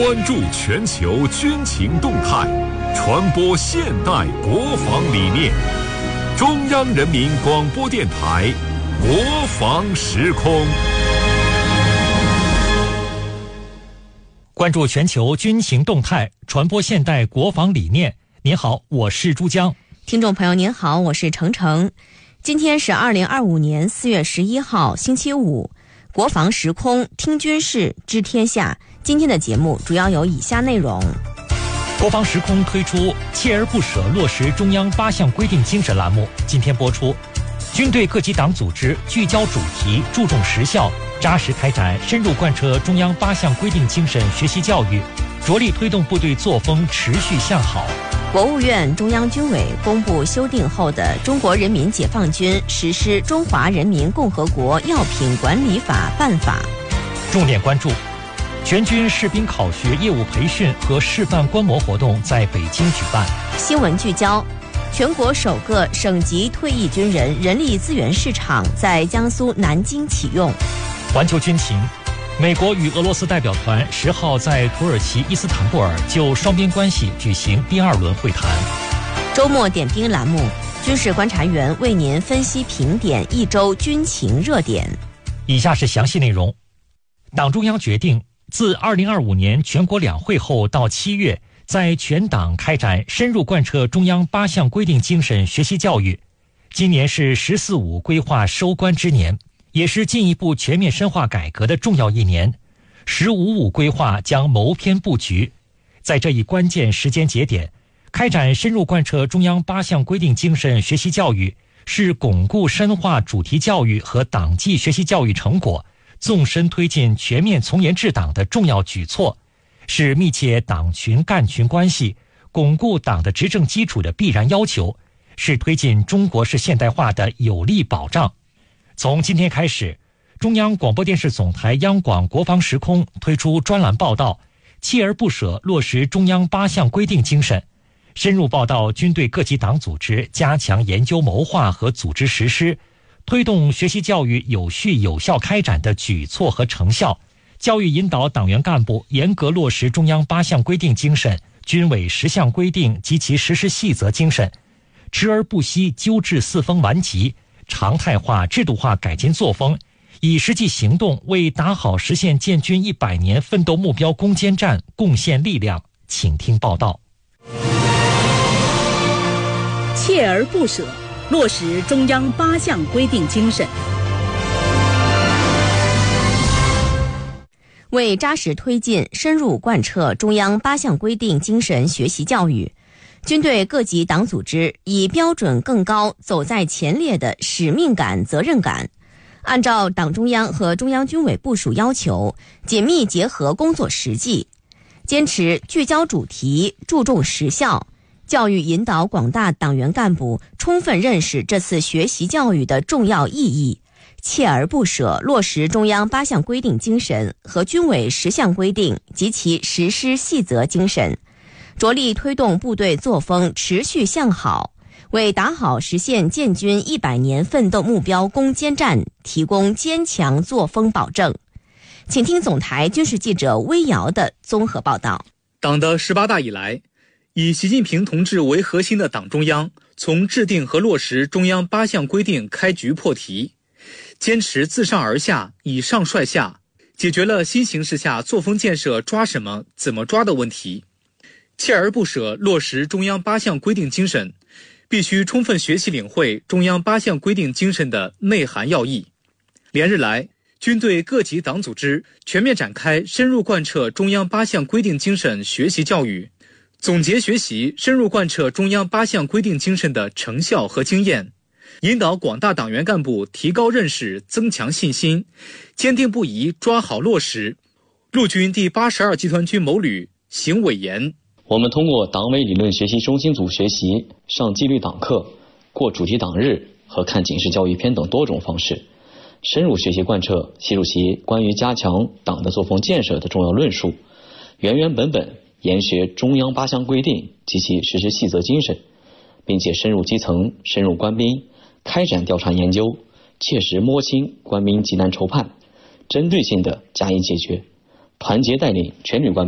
关注全球军情动态，传播现代国防理念。中央人民广播电台国防时空。 关注全球军情动态，传播现代国防理念。您好，我是珠江。 听众朋友您好，我是程程。今天是2025年4月11号星期五，国防时空听军事知天下。今天的节目主要有以下内容。 国防时空推出锲而不舍落实中央8项规定精神栏目，今天播出。军队各级党组织聚焦主题，注重实效，扎实开展深入贯彻中央8项规定精神学习教育，着力推动部队作风持续向好。 国务院、中央军委公布修订后的《中国人民解放军实施中华人民共和国药品管理法》办法。 重点关注全军士兵考学业务培训和示范观摩活动在北京举办。 新闻聚焦：全国首个省级退役军人人力资源市场在江苏南京启用。 环球军情：美国与俄罗斯代表团10号在土耳其伊斯坦布尔就双边关系举行第2轮会谈。 周末点兵栏目，军事观察员为您分析评点一周军情热点。 以下是详细内容。党中央决定，自2025年全国两会后到7月，在全党开展深入贯彻中央8项规定精神学习教育。今年是“十四五”规划收官之年，也是进一步全面深化改革的重要一年。“十五五”规划将谋篇布局，在这一关键时间节点，开展深入贯彻中央8项规定精神学习教育，是巩固深化主题教育和党纪学习教育成果，纵深推进全面从严治党的重要举措，是密切党群干群关系、巩固党的执政基础的必然要求，是推进中国式现代化的有力保障。从今天开始，中央广播电视总台央广国防时空推出专栏报道，锲而不舍落实中央8项规定精神，深入报道军队各级党组织加强研究谋划和组织实施，推动学习教育有序有效开展的举措和成效，教育引导党员干部严格落实中央8项规定精神、军委10项规定及其实施细则精神，持而不息纠治四风顽疾，常态化制度化改进作风，以实际行动为打好实现建军100年奋斗目标攻坚战贡献力量。请听报道。 锲而不舍落实中央8项规定精神。 为扎实推进深入贯彻中央8项规定精神学习教育，军队各级党组织以标准更高、走在前列的使命感、责任感，按照党中央和中央军委部署要求，紧密结合工作实际，坚持聚焦主题、注重实效，教育引导广大党员干部充分认识这次学习教育的重要意义，锲而不舍落实中央8项规定精神和军委10项规定及其实施细则精神，着力推动部队作风持续向好，为打好实现建军100年奋斗目标攻坚战提供坚强作风保证。请听总台军事记者微瑶的综合报道。 党的18大以来，以习近平同志为核心的党中央从制定和落实中央8项规定开局破题，坚持自上而下、以上率下，解决了新形势下作风建设抓什么、怎么抓的问题。锲而不舍落实中央8项规定精神，必须充分学习领会中央8项规定精神的内涵要义。连日来，军队各级党组织全面展开深入贯彻中央8项规定精神学习教育，总结学习深入贯彻中央8项规定精神的成效和经验，引导广大党员干部提高认识、增强信心，坚定不移抓好落实。陆军第82集团军某旅邢伟言： 我们通过党委理论学习中心组学习、上纪律党课、过主题党日和看警示教育片等多种方式，深入学习贯彻习主席关于加强党的作风建设的重要论述，原原本本研学中央8项规定及其实施细则精神，并且深入基层、深入官兵，开展调查研究，切实摸清官兵急难愁盼，针对性地加以解决，团结带领全旅官兵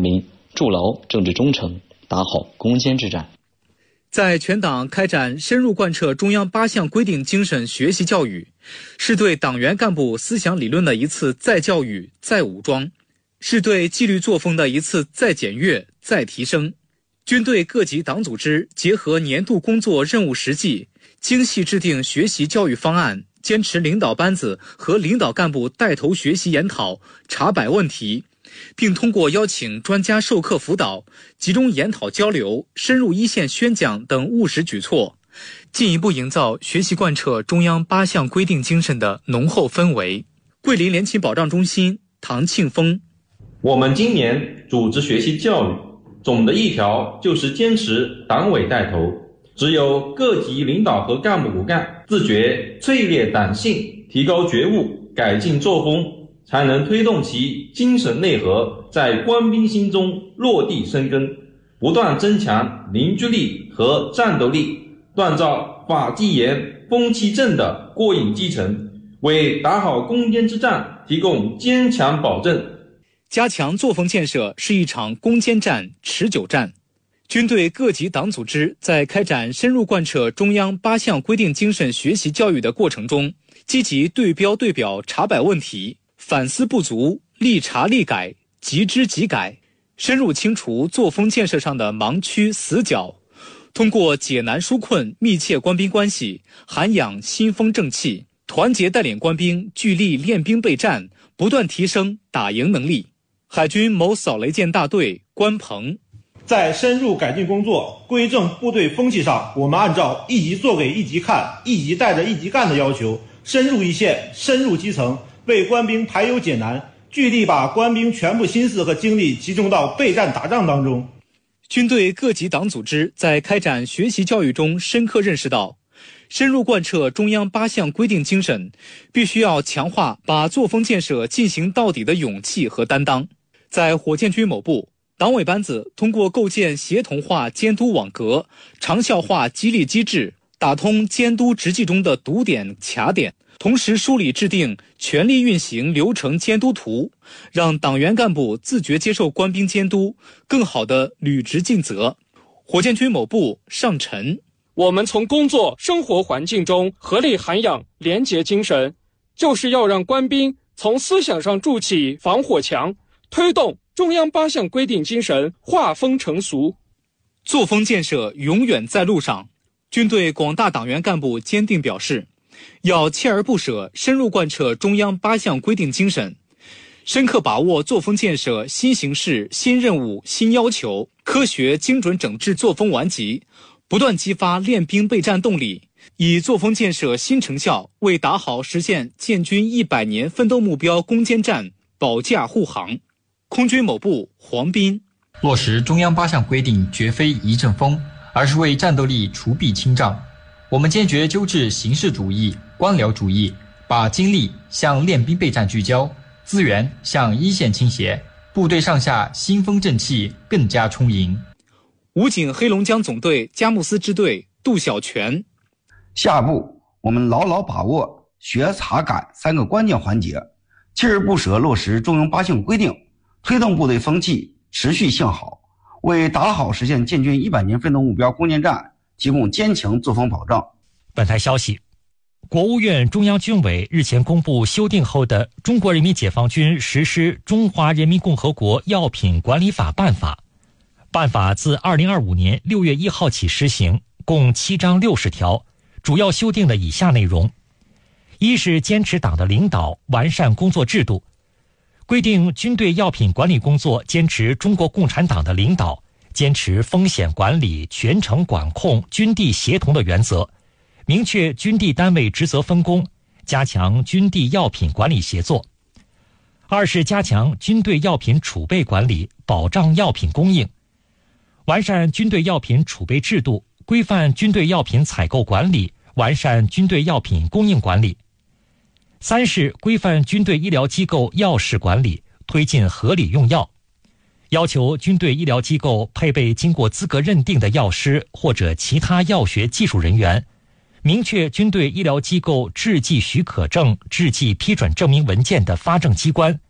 筑牢政治忠诚，打好攻坚之战。 在全党开展深入贯彻中央8项规定精神学习教育，是对党员干部思想理论的一次再教育、再武装，是对纪律作风的一次再检阅、再提升。军队各级党组织结合年度工作任务实际，精细制定学习教育方案，坚持领导班子和领导干部带头学习研讨、查摆问题，并通过邀请专家授课辅导、集中研讨交流、深入一线宣讲等务实举措，进一步营造学习贯彻中央8项规定精神的浓厚氛围。桂林联勤保障中心唐庆峰： 我们今年组织学习教育，总的一条就是坚持党委带头，只有各级领导和干部骨干自觉淬炼党性，提高觉悟，改进作风，才能推动其精神内核在官兵心中落地生根，不断增强凝聚力和战斗力，锻造法纪严、风气正的过硬基层，为打好攻坚之战提供坚强保证。 加强作风建设是一场攻坚战、持久战。军队各级党组织在开展深入贯彻中央8项规定精神学习教育的过程中，积极对标对表查摆问题，反思不足，立查立改，即知即改，深入清除作风建设上的盲区死角，通过解难纾困密切官兵关系，涵养新风正气，团结带领官兵聚力练兵备战，不断提升打赢能力。海军某扫雷舰大队关鹏： 在深入改进工作、规正部队风气上，我们按照一级做给一级看，一级带着一级干的要求，深入一线，深入基层，为官兵排忧解难，聚力把官兵全部心思和精力集中到备战打仗当中。 军队各级党组织在开展学习教育中深刻认识到，深入贯彻中央8项规定精神，必须要强化把作风建设进行到底的勇气和担当。在火箭军某部，党委班子通过构建协同化监督网格、长效化激励机制，打通监督执纪中的堵点卡点，同时梳理制定权力运行流程监督图，让党员干部自觉接受官兵监督，更好地履职尽责。火箭军某部上陈： 我们从工作生活环境中合力涵养廉洁精神，就是要让官兵从思想上筑起防火墙，推动中央8项规定精神化风成俗。 作风建设永远在路上。军队广大党员干部坚定表示，要锲而不舍深入贯彻中央8项规定精神，深刻把握作风建设新形势、新任务、新要求，科学精准整治作风顽疾，不断激发练兵备战动力，以作风建设新成效为打好实现建军100年奋斗目标攻坚战保驾护航。空军某部黄斌： 落实中央8项规定绝非一阵风，而是为战斗力除弊清障。我们坚决纠治形式主义、官僚主义，把精力向练兵备战聚焦，资源向一线倾斜，部队上下新风正气更加充盈。 武警黑龙江总队佳木斯支队杜小泉： 下一步，我们牢牢把握学、查、改3个关键环节，锲而不舍落实中央8项规定，推动部队风气持续向好，为打好实现建军100年奋斗目标攻坚战提供坚强作风保障。 本台消息，国务院中央军委日前公布修订后的《中国人民解放军实施中华人民共和国药品管理法》办法。办法自2025年6月1号起施行，共7章60条，主要修订了以下内容：一是坚持党的领导，完善工作制度，规定军队药品管理工作坚持中国共产党的领导，坚持风险管理、全程管控、军地协同的原则，明确军地单位职责分工，加强军地药品管理协作。二是加强军队药品储备管理，保障药品供应，完善军队药品储备制度，规范军队药品采购管理，完善军队药品供应管理。三是规范军队医疗机构药事管理，推进合理用药，要求军队医疗机构配备经过资格认定的药师或者其他药学技术人员，明确军队医疗机构制剂许可证、制剂批准证明文件的发证机关，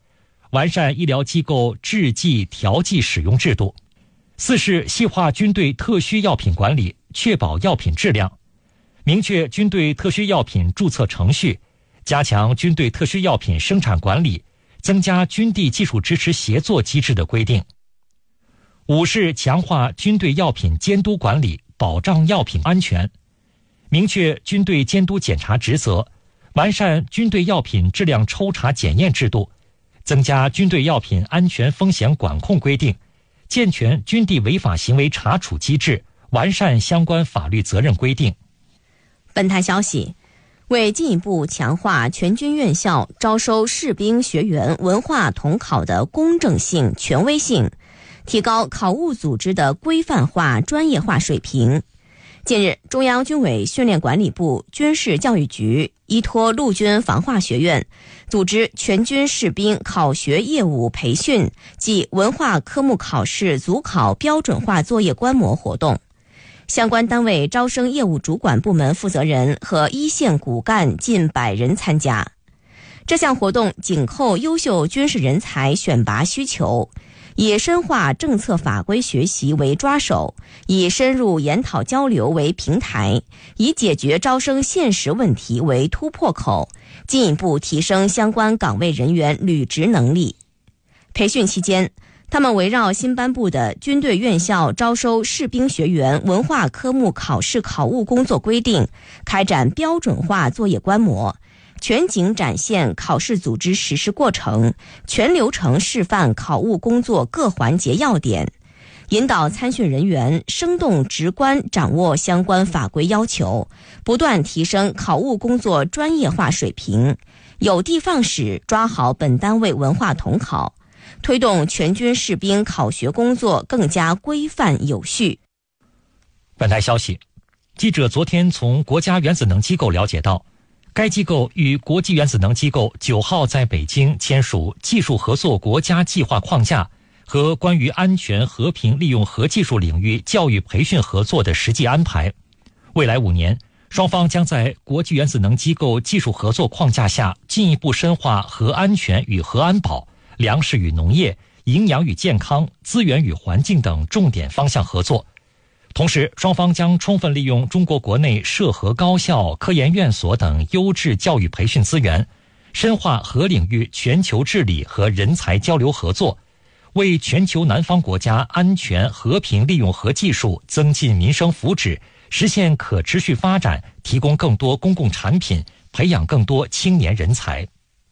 完善医疗机构制剂调剂使用制度。4是细化军队特需药品管理，确保药品质量，明确军队特需药品注册程序，加强军队特需药品生产管理，增加军地技术支持协作机制的规定。5是强化军队药品监督管理，保障药品安全，明确军队监督检查职责，完善军队药品质量抽查检验制度，增加军队药品安全风险管控规定，健全军地违法行为查处机制，完善相关法律责任规定。 本台消息，为进一步强化全军院校招收士兵学员文化统考的公正性、权威性，提高考务组织的规范化、专业化水平。近日，中央军委训练管理部军事教育局依托陆军防化学院，组织全军士兵考学业务培训暨文化科目考试组考标准化作业观摩活动。相关单位招生业务主管部门负责人和一线骨干近100人参加。这项活动紧扣优秀军事人才选拔需求，以深化政策法规学习为抓手，以深入研讨交流为平台，以解决招生现实问题为突破口，进一步提升相关岗位人员履职能力。培训期间，他们围绕新颁布的军队院校招收士兵学员文化科目考试考务工作规定，开展标准化作业观摩，全景展现考试组织实施过程，全流程示范考务工作各环节要点，引导参训人员生动直观掌握相关法规要求，不断提升考务工作专业化水平，有的放矢抓好本单位文化统考，推动全军士兵考学工作更加规范有序。 本台消息，记者昨天从国家原子能机构了解到，该机构与国际原子能机构9号在北京签署技术合作国家计划框架和关于安全和平利用核技术领域教育培训合作的实际安排。未来5年，双方将在国际原子能机构技术合作框架下进一步深化核安全与核安保、粮食与农业、营养与健康、资源与环境等重点方向合作。同时，双方将充分利用中国国内涉核高校、科研院所等优质教育培训资源，深化核领域全球治理和人才交流合作，为全球南方国家安全和平利用核技术增进民生福祉、实现可持续发展提供更多公共产品，培养更多青年人才。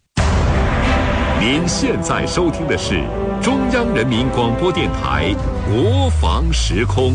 您现在收听的是中央人民广播电台国防时空。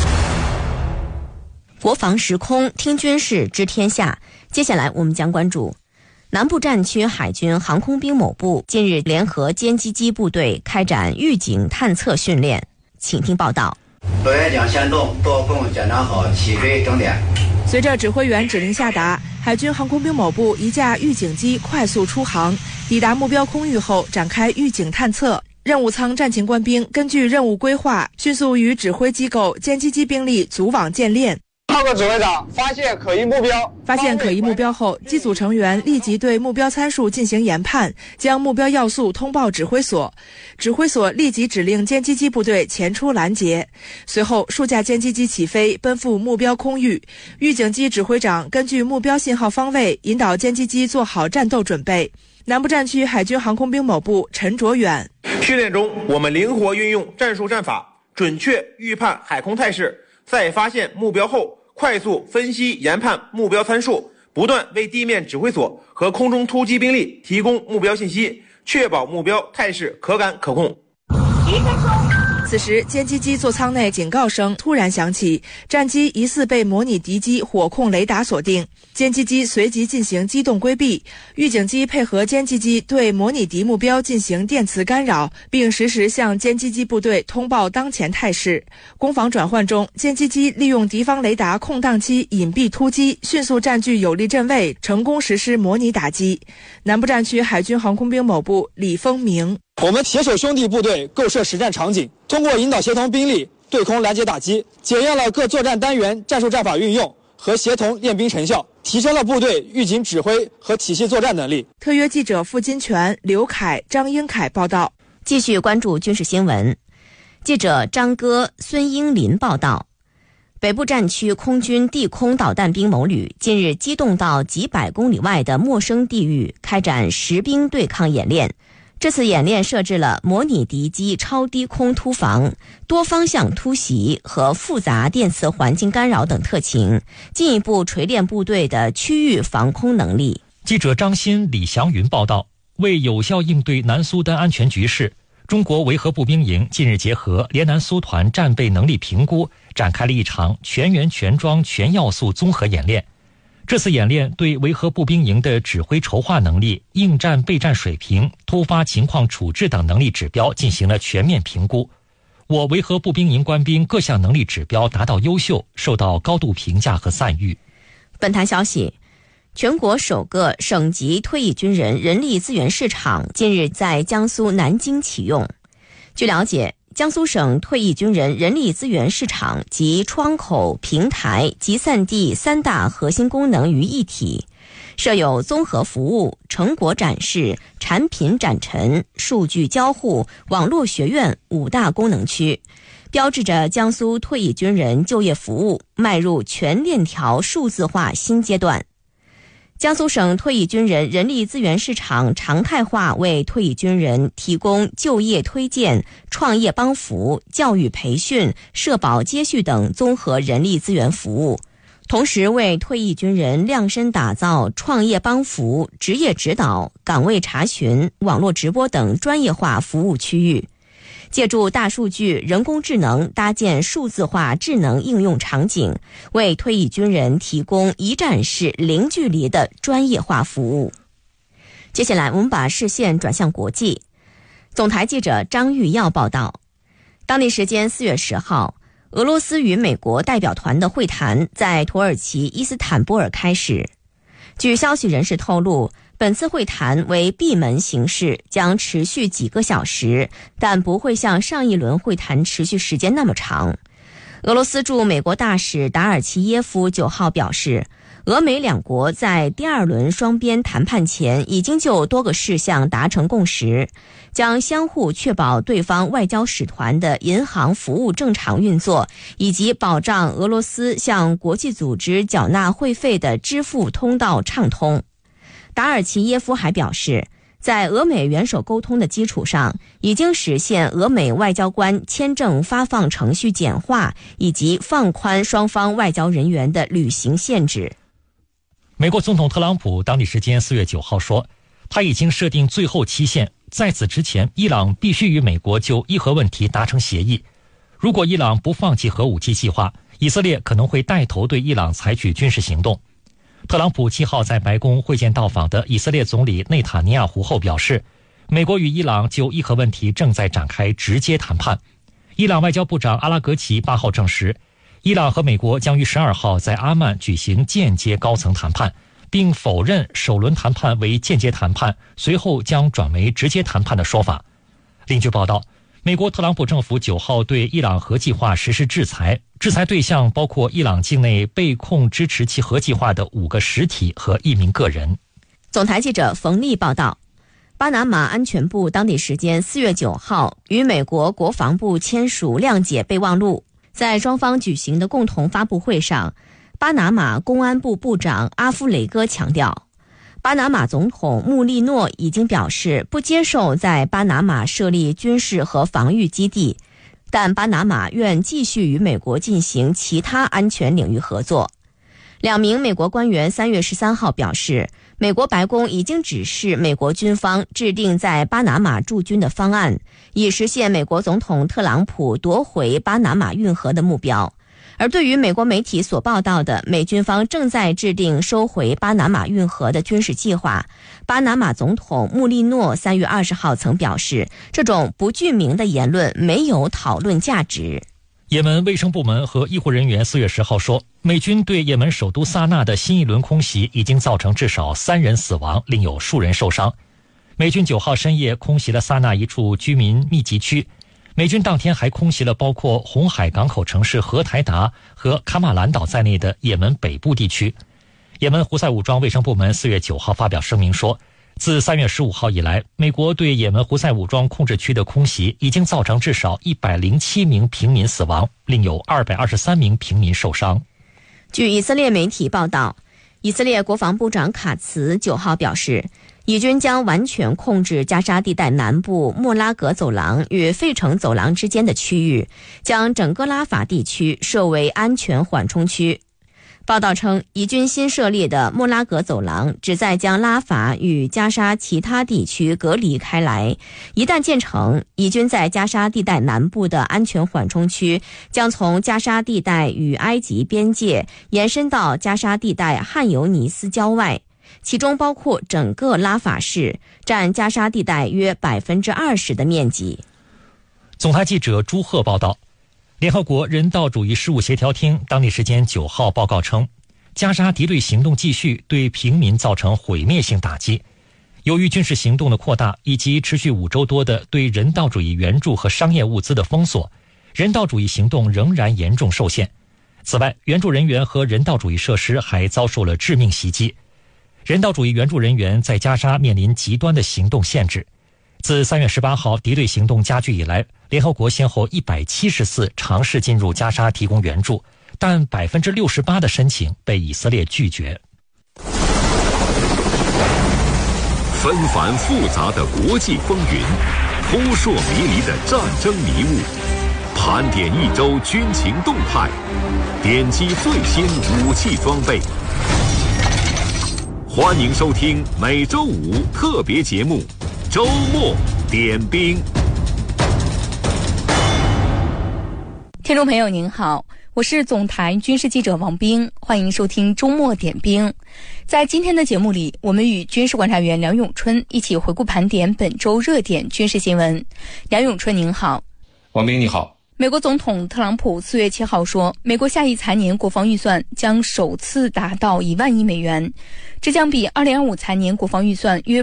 国防时空，听军事知天下。接下来我们将关注南部战区海军航空兵某部近日联合歼击机部队开展预警探测训练，请听报道。 螺旋桨先动，多空检查好，起飞整点。 随着指挥员指令下达，海军航空兵某部一架预警机快速出航，抵达目标空域后展开预警探测。任务舱战勤官兵根据任务规划，迅速与指挥机构歼击机兵力组网建练。 报告指挥长，发现可疑目标。 发现可疑目标后，机组成员立即对目标参数进行研判，将目标要素通报指挥所。指挥所立即指令歼击机部队前出拦截。随后，数架歼击机起飞，奔赴目标空域。预警机指挥长根据目标信号方位，引导歼击机做好战斗准备。南部战区海军航空兵某部陈卓远： 训练中，我们灵活运用战术战法，准确预判海空态势，在发现目标后，快速分析研判目标参数，不断为地面指挥所和空中突击兵力提供目标信息，确保目标态势可感可控。 此时，歼击机座舱内警告声突然响起，战机疑似被模拟敌机火控雷达锁定，歼击机随即进行机动规避。预警机配合歼击机对模拟敌目标进行电磁干扰，并实时向歼击机部队通报当前态势。攻防转换中，歼击机利用敌方雷达空档期隐蔽突击，迅速占据有利阵位，成功实施模拟打击。南部战区海军航空兵某部李丰明： 我们携手兄弟部队构设实战场景，通过引导协同兵力对空拦截打击，检验了各作战单元战术战法运用和协同练兵成效， 提升了部队预警指挥和体系作战能力。 特约记者付金泉、刘凯、张英凯报道。 继续关注军事新闻，记者张哥、孙英林报道。北部战区空军地空导弹兵某旅近日机动到几百公里外的陌生地域，开展实兵对抗演练。这次演练设置了模拟敌机超低空突防、多方向突袭和复杂电磁环境干扰等特情，进一步锤炼部队的区域防空能力。 记者张鑫、李祥云报道，为有效应对南苏丹安全局势，中国维和步兵营近日结合联南苏团战备能力评估，展开了一场全员全装全要素综合演练。这次演练对维和步兵营的指挥筹划能力、应战备战水平、突发情况处置等能力指标进行了全面评估。我维和步兵营官兵各项能力指标达到优秀，受到高度评价和赞誉。 本台消息，全国首个省级退役军人人力资源市场近日在江苏南京启用。据了解，江苏省退役军人人力资源市场集窗口、平台、集散地三大核心功能于一体，设有综合服务、成果展示、产品展陈、数据交互、网络学院5大功能区，标志着江苏退役军人就业服务迈入全链条数字化新阶段。江苏省退役军人人力资源市场常态化为退役军人提供就业推荐、创业帮扶、教育培训、社保接续等综合人力资源服务，同时为退役军人量身打造创业帮扶、职业指导、岗位查询、网络直播等专业化服务区域。借助大数据、人工智能搭建数字化智能应用场景，为退役军人提供一站式零距离的专业化服务。接下来我们把视线转向国际。总台记者张玉耀报道，当地时间4月10号，俄罗斯与美国代表团的会谈在土耳其伊斯坦布尔开始。据消息人士透露，本次会谈为闭门形式，将持续几个小时，但不会像上一轮会谈持续时间那么长。俄罗斯驻美国大使达尔齐耶夫9号表示，俄美两国在第2轮双边谈判前已经就多个事项达成共识，将相互确保对方外交使团的银行服务正常运作，以及保障俄罗斯向国际组织缴纳会费的支付通道畅通。达尔齐耶夫还表示，在俄美元首沟通的基础上，已经实现俄美外交官签证发放程序简化，以及放宽双方外交人员的旅行限制。 美国总统特朗普当地时间4月9号说，他已经设定最后期限，在此之前，伊朗必须与美国就伊核问题达成协议。如果伊朗不放弃核武器计划，以色列可能会带头对伊朗采取军事行动。特朗普7号在白宫会见到访的以色列总理内塔尼亚胡后表示，美国与伊朗就伊核问题正在展开直接谈判。伊朗外交部长阿拉格齐8号证实，伊朗和美国将于12号在阿曼举行间接高层谈判，并否认首轮谈判为间接谈判，随后将转为直接谈判的说法。另据报道，美国特朗普政府9号对伊朗核计划实施制裁，制裁对象包括伊朗境内被控支持其核计划的5个实体和1名个人。 总台记者冯丽报道，巴拿马安全部当地时间4月9号与美国国防部签署谅解备忘录。在双方举行的共同发布会上，巴拿马公安部部长阿夫雷戈强调，巴拿马总统穆利诺已经表示不接受在巴拿马设立军事和防御基地，但巴拿马愿继续与美国进行其他安全领域合作。2名美国官员3月13号表示，美国白宫已经指示美国军方制定在巴拿马驻军的方案，以实现美国总统特朗普夺回巴拿马运河的目标。而对于美国媒体所报道的美军方正在制定收回巴拿马运河的军事计划，巴拿马总统穆利诺3月20号曾表示，这种不具名的言论没有讨论价值。 也门卫生部门和医护人员4月10号说，美军对也门首都萨那的新一轮空袭已经造成至少3人死亡，另有数人受伤。美军9号深夜空袭了萨那一处居民密集区，美军当天还空袭了包括红海港口城市荷台达和卡马兰岛在内的也门北部地区。 也门胡塞武装卫生部门4月9号发表声明说，自3月15号以来，美国对也门胡塞武装控制区的空袭已经造成至少107名平民死亡，另有223名平民受伤。 据以色列媒体报道，以色列国防部长卡茨9号表示，以军将完全控制加沙地带南部莫拉格走廊与费城走廊之间的区域，将整个拉法地区设为安全缓冲区。报道称，以军新设立的莫拉格走廊旨在将拉法与加沙其他地区隔离开来。一旦建成，以军在加沙地带南部的安全缓冲区将从加沙地带与埃及边界延伸到加沙地带汉尤尼斯郊外，其中包括整个拉法市，占加沙地带约20%的面积。 总台记者朱鹤报道，联合国人道主义事务协调厅当地时间9号报告称，加沙敌对行动继续，对平民造成毁灭性打击。由于军事行动的扩大以及持续5周多的对人道主义援助和商业物资的封锁，人道主义行动仍然严重受限。此外，援助人员和人道主义设施还遭受了致命袭击。人道主义援助人员在加沙面临极端的行动限制。自3月18号敌对行动加剧以来，联合国先后170次尝试进入加沙提供援助，但68%的申请被以色列拒绝。 纷繁复杂的国际风云，扑朔迷离的战争迷雾，盘点一周军情动态，点击最新武器装备。欢迎收听每周五特别节目《周末点兵》。 听众朋友您好，我是总台军事记者王斌，欢迎收听周末点兵。在今天的节目里，我们与军事观察员梁永春一起回顾盘点本周热点军事新闻。梁永春您好。 王斌你好。 美国总统特朗普4月7号说，美国下一财年国防预算将首次达到1万亿美元，这将比2025财年国防预算约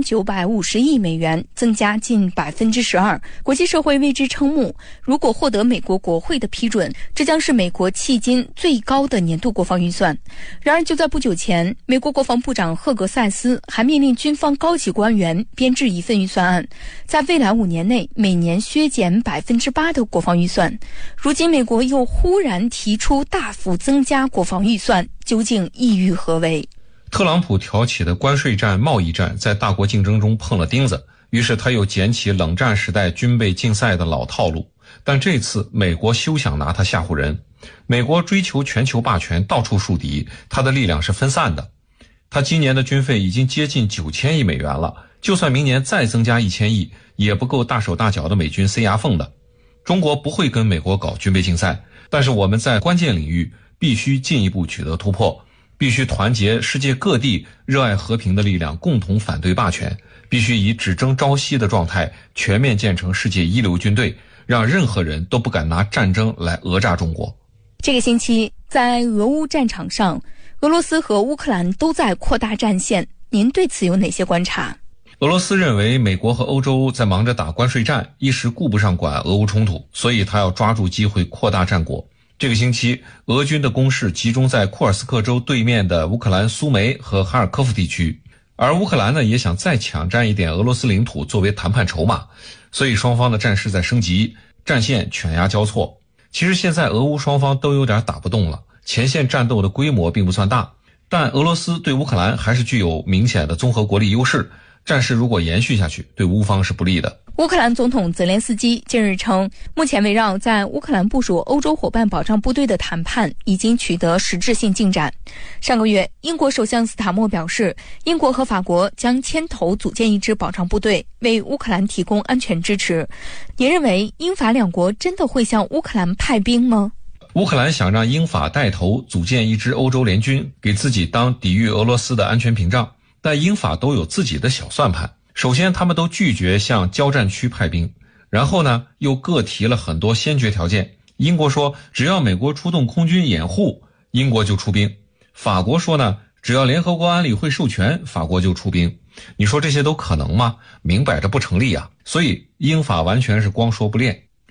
8950亿美元增加近12%。国际社会为之瞠目，如果获得美国国会的批准，这将是美国迄今最高的年度国防预算。然而就在不久前，美国国防部长赫格塞斯还命令军方高级官员编制一份预算案，在未来5年内每年削减8%的国防预算。如今美国又忽然提出大幅增加国防预算，究竟意欲何为？ 特朗普挑起的关税战、贸易战在大国竞争中碰了钉子，于是他又捡起冷战时代军备竞赛的老套路，但这次美国休想拿他吓唬人。美国追求全球霸权，到处树敌，他的力量是分散的。他今年的军费已经接近9000亿美元了，就算明年再增加1000亿，也不够大手大脚的美军塞牙缝的。中国不会跟美国搞军备竞赛，但是我们在关键领域必须进一步取得突破，必须团结世界各地热爱和平的力量，共同反对霸权，必须以只争朝夕的状态全面建成世界一流军队，让任何人都不敢拿战争来讹诈中国。 这个星期在俄乌战场上，俄罗斯和乌克兰都在扩大战线，您对此有哪些观察？ 俄罗斯认为美国和欧洲在忙着打关税战，一时顾不上管俄乌冲突，所以他要抓住机会扩大战果。这个星期，俄军的攻势集中在库尔斯克州对面的乌克兰苏梅和哈尔科夫地区，而乌克兰呢也想再抢占一点俄罗斯领土作为谈判筹码，所以双方的战事在升级，战线犬牙交错。其实现在俄乌双方都有点打不动了，前线战斗的规模并不算大，但俄罗斯对乌克兰还是具有明显的综合国力优势，战事如果延续下去，对乌方是不利的。 乌克兰总统泽连斯基近日称，目前围绕在乌克兰部署欧洲伙伴保障部队的谈判已经取得实质性进展。上个月，英国首相斯塔默表示，英国和法国将牵头组建一支保障部队，为乌克兰提供安全支持。您认为英法两国真的会向乌克兰派兵吗？ 乌克兰想让英法带头组建一支欧洲联军，给自己当抵御俄罗斯的安全屏障，但英法都有自己的小算盘。首先他们都拒绝向交战区派兵，然后呢又各提了很多先决条件。英国说只要美国出动空军掩护，英国就出兵。法国说呢只要联合国安理会授权，法国就出兵。你说这些都可能吗？明摆着不成立啊。所以英法完全是光说不练。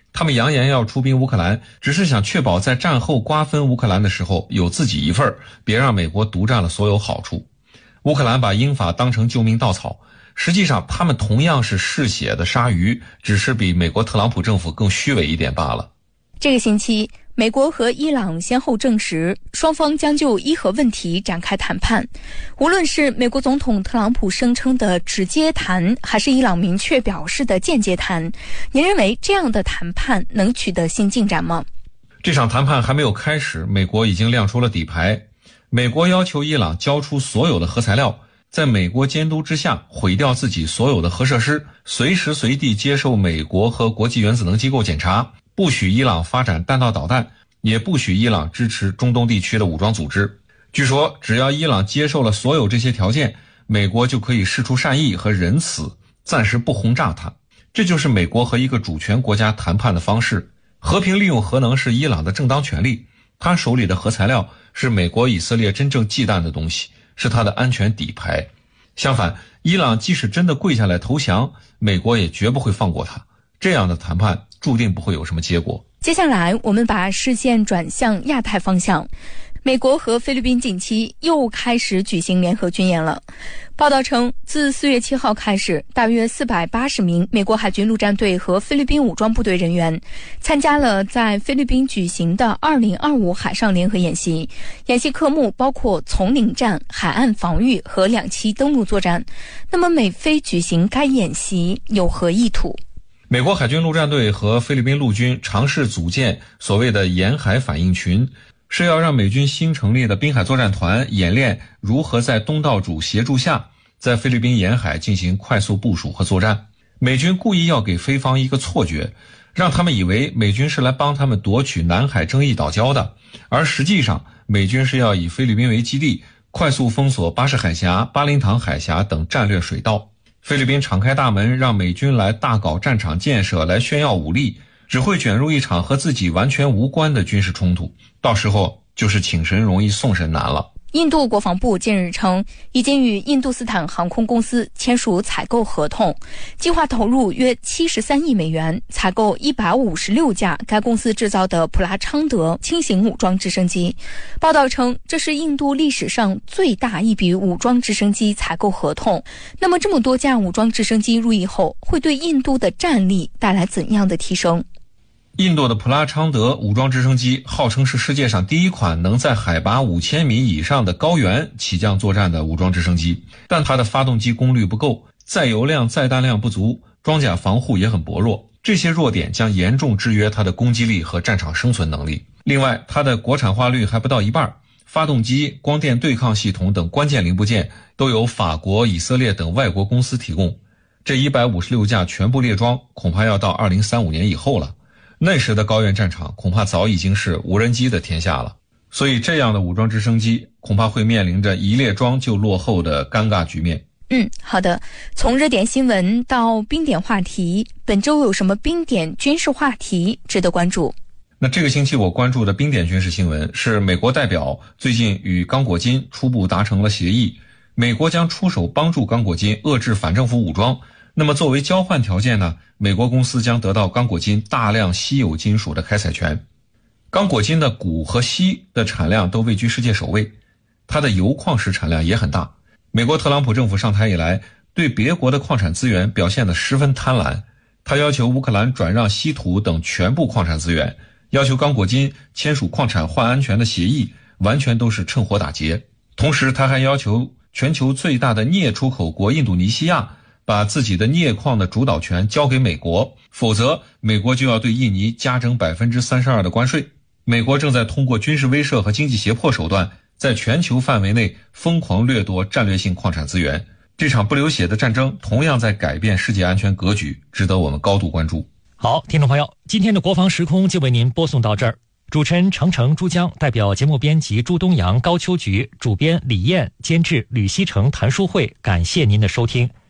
他们扬言要出兵乌克兰，只是想确保在战后瓜分乌克兰的时候有自己一份，别让美国独占了所有好处。乌克兰把英法当成救命稻草，实际上他们同样是嗜血的鲨鱼，只是比美国特朗普政府更虚伪一点罢了。 这个星期，美国和伊朗先后证实，双方将就伊核问题展开谈判。无论是美国总统特朗普声称的直接谈，还是伊朗明确表示的间接谈，您认为这样的谈判能取得新进展吗？ 这场谈判还没有开始，美国已经亮出了底牌。美国要求伊朗交出所有的核材料，在美国监督之下毁掉自己所有的核设施，随时随地接受美国和国际原子能机构检查，不许伊朗发展弹道导弹，也不许伊朗支持中东地区的武装组织。据说只要伊朗接受了所有这些条件，美国就可以释出善意和仁慈，暂时不轰炸它。这就是美国和一个主权国家谈判的方式。和平利用核能是伊朗的正当权利，他手里的核材料是美国以色列真正忌惮的东西，是他的安全底牌。相反，伊朗即使真的跪下来投降，美国也绝不会放过他。这样的谈判注定不会有什么结果。 接下来我们把视线转向亚太方向。美国和菲律宾近期又开始举行联合军演了。报道称，自4月7号开始，大约480名美国海军陆战队和菲律宾武装部队人员参加了在菲律宾举行的2025海上联合演习。演习科目包括丛林战、海岸防御和2栖登陆作战。那么美菲举行该演习有何意图？ 美国海军陆战队和菲律宾陆军尝试组建所谓的沿海反应群，是要让美军新成立的滨海作战团演练如何在东道主协助下，在菲律宾沿海进行快速部署和作战。美军故意要给菲方一个错觉，让他们以为美军是来帮他们夺取南海争议岛礁的，而实际上美军是要以菲律宾为基地，快速封锁巴士海峡、巴林塘海峡等战略水道。菲律宾敞开大门让美军来大搞战场建设，来炫耀武力，只会卷入一场和自己完全无关的军事冲突，到时候就是请神容易送神难了。 印度国防部近日称，已经与印度斯坦航空公司签署采购合同，计划投入约73亿美元，采购156架该公司制造的普拉昌德轻型武装直升机。报道称，这是印度历史上最大一笔武装直升机采购合同。那么，这么多架武装直升机入役后，会对印度的战力带来怎样的提升？ 印度的普拉昌德武装直升机号称是世界上第一款能在海拔5000米以上的高原起降作战的武装直升机，但它的发动机功率不够，载油量、载弹量不足，装甲防护也很薄弱，这些弱点将严重制约它的攻击力和战场生存能力。另外，它的国产化率还不到一半，发动机、光电对抗系统等关键零部件都由法国、以色列等外国公司提供。这156架全部列装，恐怕要到2035年以后了。那时的高原战场恐怕早已经是无人机的天下了，所以这样的武装直升机恐怕会面临着一列装就落后的尴尬局面。 好的。从热点新闻到冰点话题，本周有什么冰点军事话题值得关注？ 那这个星期我关注的冰点军事新闻是美国代表最近与刚果金初步达成了协议，美国将出手帮助刚果金遏制反政府武装。那么作为交换条件呢，美国公司将得到刚果金大量稀有金属的开采权。刚果金的钴和锡的产量都位居世界首位，它的油矿石产量也很大。美国特朗普政府上台以来，对别国的矿产资源表现得十分贪婪，他要求乌克兰转让稀土等全部矿产资源，要求刚果金签署矿产换安全的协议，完全都是趁火打劫。同时他还要求全球最大的镍出口国印度尼西亚把自己的镍矿的主导权交给美国，否则美国就要对印尼加征 32% 的关税。美国正在通过军事威慑和经济胁迫手段，在全球范围内疯狂掠夺战略性矿产资源。这场不流血的战争同样在改变世界安全格局，值得我们高度关注。 好，听众朋友，今天的国防时空就为您播送到这儿。主持人程程、珠江，代表节目编辑朱东阳、高秋菊，主编李艳，监制吕希成、谭淑慧，感谢您的收听。